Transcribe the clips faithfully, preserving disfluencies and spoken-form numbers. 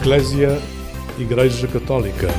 Eclésia, Igreja Católica.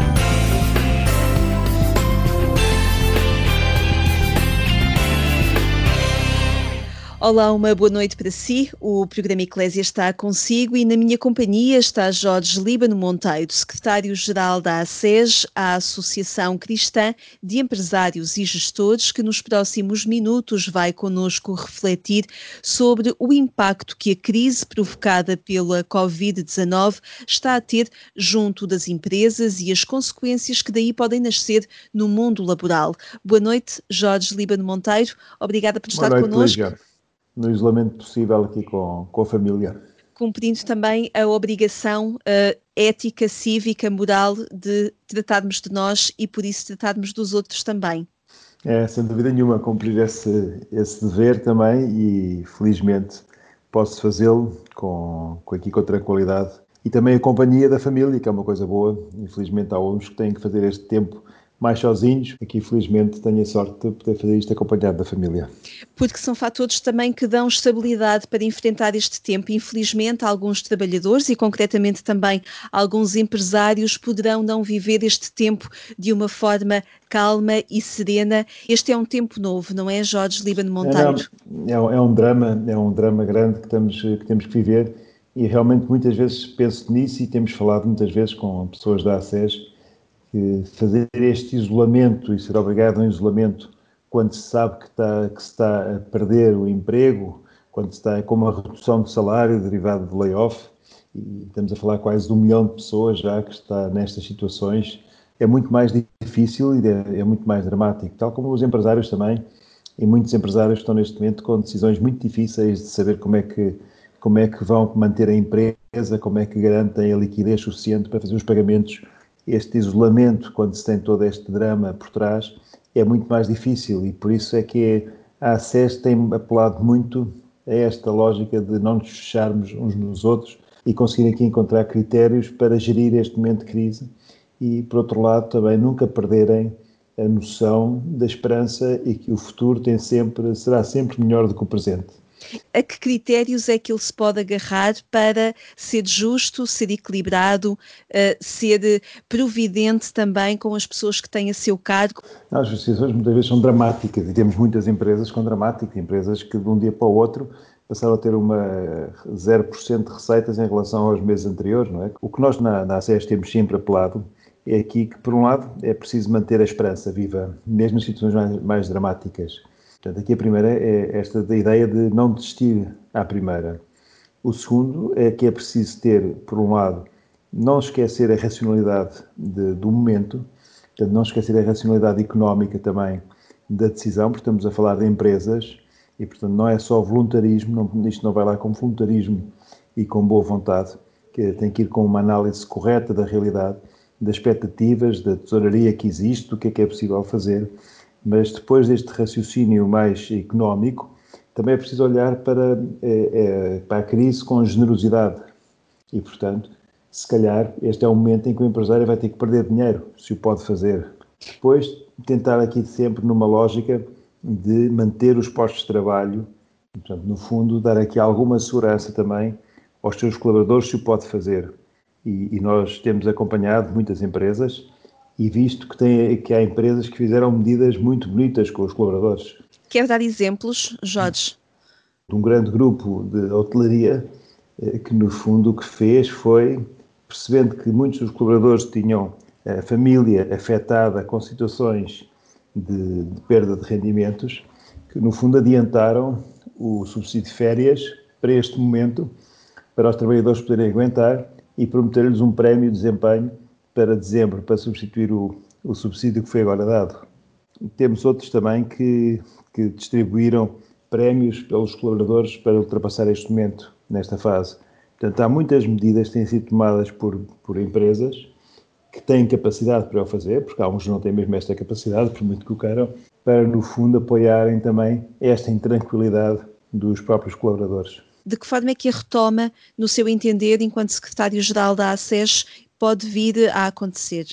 Olá, uma boa noite para si. O programa Eclésia está consigo e na minha companhia está Jorge Líbano Monteiro, secretário-geral da A S E S, a Associação Cristã de Empresários e Gestores, que nos próximos minutos vai connosco refletir sobre o impacto que a crise provocada pela covid dezanove está a ter junto das empresas e as consequências que daí podem nascer no mundo laboral. Boa noite, Jorge Líbano Monteiro. Obrigada por estar Boa noite, connosco. Lígia. No isolamento possível aqui com, com a família. Cumprindo também a obrigação uh, ética, cívica, moral de tratarmos de nós e por isso tratarmos dos outros também. É, sem dúvida nenhuma, cumprir esse, esse dever também e felizmente posso fazê-lo com, com aqui com tranquilidade e também a companhia da família, que é uma coisa boa. Infelizmente há uns que têm que fazer este tempo mais sozinhos. Aqui felizmente tenho a sorte de poder fazer isto acompanhado da família. Porque são fatores também que dão estabilidade para enfrentar este tempo. Infelizmente, alguns trabalhadores e concretamente também alguns empresários poderão não viver este tempo de uma forma calma e serena. Este é um tempo novo, não é, Jorge Líbano Monteiro? É, não, é, é um drama, é um drama grande que, estamos, que temos que viver e realmente muitas vezes penso nisso e temos falado muitas vezes com pessoas da A S E S que fazer este isolamento e ser obrigado a um isolamento quando se sabe que, está, que se está a perder o emprego, quando se está com uma redução de salário derivada de layoff, e estamos a falar quase de um milhão de pessoas já que está nestas situações, é muito mais difícil e é, é muito mais dramático, tal como os empresários também, e muitos empresários estão neste momento com decisões muito difíceis de saber como é que, como é que vão manter a empresa, como é que garantem a liquidez suficiente para fazer os pagamentos. Este isolamento, quando se tem todo este drama por trás, é muito mais difícil e por isso é que a A S E S tem apelado muito a esta lógica de não nos fecharmos uns nos outros e conseguir aqui encontrar critérios para gerir este momento de crise e, por outro lado, também nunca perderem a noção da esperança e que o futuro tem sempre, será sempre melhor do que o presente. A que critérios é que ele se pode agarrar para ser justo, ser equilibrado, uh, ser providente também com as pessoas que têm a seu cargo? As decisões muitas vezes são dramáticas e temos muitas empresas com dramáticas, empresas que de um dia para o outro passaram a ter uma zero por cento de receitas em relação aos meses anteriores, não é? O que nós na, na A S E S temos sempre apelado é aqui que, por um lado, é preciso manter a esperança viva, mesmo em situações mais, mais dramáticas. Portanto, aqui a primeira é esta da ideia de não desistir à primeira. O segundo é que é preciso ter, por um lado, não esquecer a racionalidade de, do momento, portanto, não esquecer a racionalidade económica também da decisão, porque estamos a falar de empresas e, portanto, não é só voluntarismo, não, isto não vai lá com voluntarismo e com boa vontade, que tem que ir com uma análise correta da realidade, das expectativas, da tesouraria que existe, do que é que é possível fazer. Mas depois deste raciocínio mais económico, também é preciso olhar para, é, é, para a crise com generosidade. E, portanto, se calhar este é o momento em que o empresário vai ter que perder dinheiro, se o pode fazer. Depois, tentar aqui sempre numa lógica de manter os postos de trabalho, portanto, no fundo, dar aqui alguma segurança também aos seus colaboradores, se o pode fazer. E, e nós temos acompanhado muitas empresas e visto que, tem, que há empresas que fizeram medidas muito bonitas com os colaboradores. Quer dar exemplos, Jorge? De um grande grupo de hotelaria que, no fundo, o que fez foi, percebendo que muitos dos colaboradores tinham a família afetada com situações de, de perda de rendimentos, que, no fundo, adiantaram o subsídio de férias para este momento, para os trabalhadores poderem aguentar e prometer-lhes um prémio de desempenho para dezembro, para substituir o, o subsídio que foi agora dado. Temos outros também que, que distribuíram prémios pelos colaboradores para ultrapassar este momento, nesta fase. Portanto, há muitas medidas que têm sido tomadas por, por empresas que têm capacidade para o fazer, porque alguns não têm mesmo esta capacidade, por muito que o queiram, para, no fundo, apoiarem também esta intranquilidade dos próprios colaboradores. De que forma é que a retoma, no seu entender, enquanto secretário-geral da A S E S, pode vir a acontecer?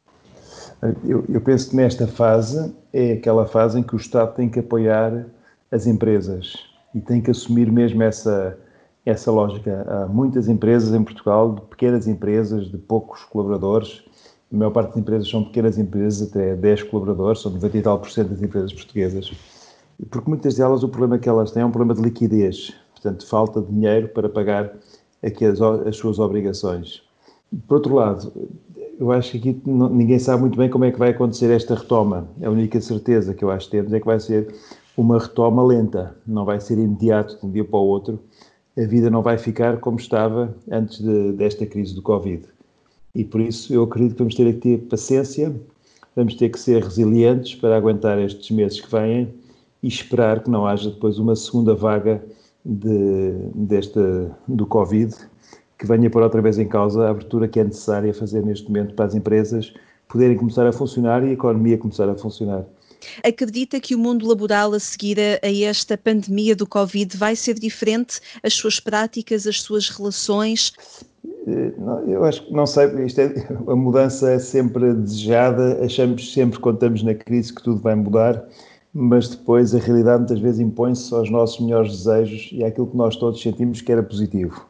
Eu, eu penso que nesta fase é aquela fase em que o Estado tem que apoiar as empresas e tem que assumir mesmo essa, essa lógica. Há muitas empresas em Portugal, de pequenas empresas, de poucos colaboradores. A maior parte das empresas são pequenas empresas, até dez colaboradores, são noventa e tal por cento das empresas portuguesas. Porque muitas delas, o problema que elas têm é um problema de liquidez. Portanto, falta de dinheiro para pagar aqui as, as suas obrigações. Por outro lado, eu acho que aqui ninguém sabe muito bem como é que vai acontecer esta retoma. A única certeza que eu acho que temos é que vai ser uma retoma lenta. Não vai ser imediato, de um dia para o outro. A vida não vai ficar como estava antes de, desta crise do Covid. E por isso eu acredito que vamos ter que ter paciência, vamos ter que ser resilientes para aguentar estes meses que vêm e esperar que não haja depois uma segunda vaga de, desta, do Covid, que venha pôr outra vez em causa a abertura que é necessária fazer neste momento para as empresas poderem começar a funcionar e a economia começar a funcionar. Acredita que o mundo laboral a seguir a esta pandemia do Covid vai ser diferente? As suas práticas, as suas relações? Eu acho que, não sei, isto é, a mudança é sempre desejada, achamos sempre, quando estamos na crise, que tudo vai mudar, mas depois a realidade muitas vezes impõe-se aos nossos melhores desejos e àquilo que nós todos sentimos que era positivo.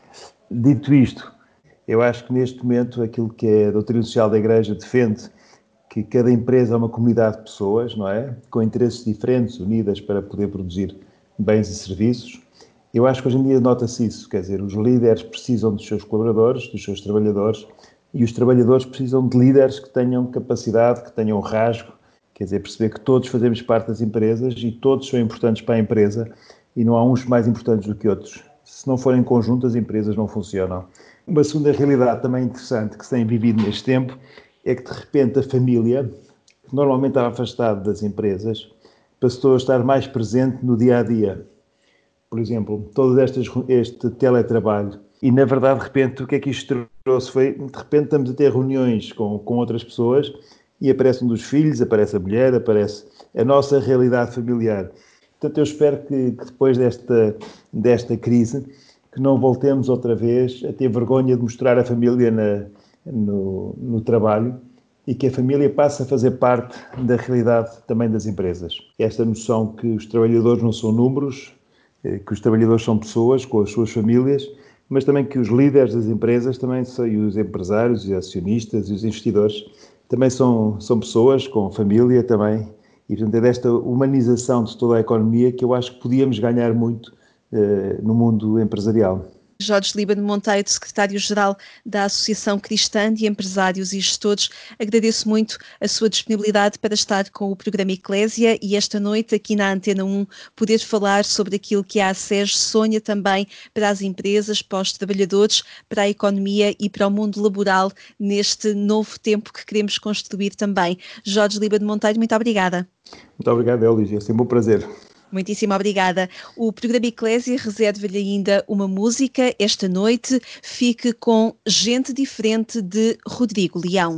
Dito isto, eu acho que neste momento aquilo que é a doutrina social da Igreja defende, que cada empresa é uma comunidade de pessoas, não é? Com interesses diferentes, unidas para poder produzir bens e serviços. Eu acho que hoje em dia nota-se isso, quer dizer, os líderes precisam dos seus colaboradores, dos seus trabalhadores, e os trabalhadores precisam de líderes que tenham capacidade, que tenham rasgo, quer dizer, perceber que todos fazemos parte das empresas e todos são importantes para a empresa e não há uns mais importantes do que outros. Se não forem em conjunto, as empresas não funcionam. Uma segunda realidade também interessante que se tem vivido neste tempo é que, de repente, a família, que normalmente estava afastada das empresas, passou a estar mais presente no dia-a-dia. Por exemplo, todo estas, este teletrabalho. E, na verdade, de repente, o que é que isto trouxe? Foi, de repente, estamos a ter reuniões com, com outras pessoas e aparece um dos filhos, aparece a mulher, aparece a nossa realidade familiar. Portanto, eu espero que, que depois desta, desta crise, que não voltemos outra vez a ter vergonha de mostrar a família na, no, no trabalho e que a família passe a fazer parte da realidade também das empresas. Esta noção que os trabalhadores não são números, que os trabalhadores são pessoas com as suas famílias, mas também que os líderes das empresas também são, e os empresários, e os acionistas e os investidores também são, são pessoas com família também. E, portanto, é desta humanização de toda a economia que eu acho que podíamos ganhar muito uh, no mundo empresarial. Jorge Líbano Monteiro, secretário-geral da Associação Cristã de Empresários e Gestores, agradeço muito a sua disponibilidade para estar com o programa Eclésia e esta noite aqui na Antena um poder falar sobre aquilo que a ACES sonha também para as empresas, para os trabalhadores, para a economia e para o mundo laboral neste novo tempo que queremos construir também. Jorge Líbano Monteiro, muito obrigada. Muito obrigado, Elígia, é sempre um prazer. Muitíssimo obrigada. O programa Eclésia reserva-lhe ainda uma música esta noite. Fique com Gente Diferente de Rodrigo Leão.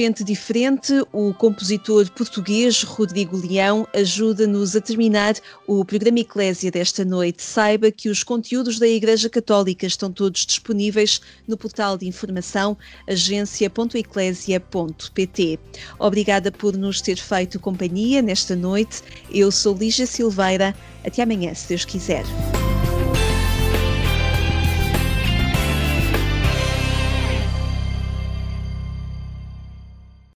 gente diferente, o compositor português Rodrigo Leão ajuda-nos a terminar o programa Eclésia desta noite. Saiba que os conteúdos da Igreja Católica estão todos disponíveis no portal de informação agência ponto eclésia ponto pt. Obrigada por nos ter feito companhia nesta noite. Eu sou Lígia Silveira. Até amanhã, se Deus quiser.